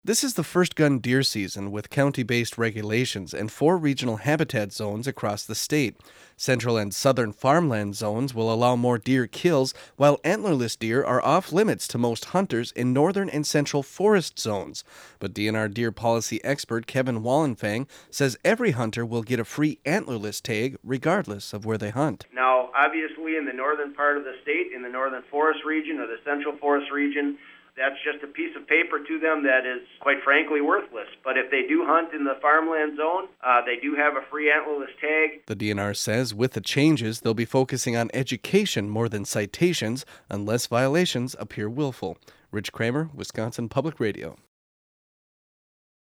This is the first gun deer season with county-based regulations and 4 regional habitat zones across the state. Central and southern farmland zones will allow more deer kills, while antlerless deer are off limits to most hunters in northern and central forest zones. But DNR deer policy expert Kevin Wallenfang says every hunter will get a free antlerless tag regardless of where they hunt. Now, obviously in the northern part of the state, in the northern forest region or the central forest region, that's just a piece of paper to them that is, quite frankly, worthless. But if they do hunt in the farmland zone, they do have a free antlerless tag. The DNR says with the changes, they'll be focusing on education more than citations unless violations appear willful. Rich Kramer, Wisconsin Public Radio.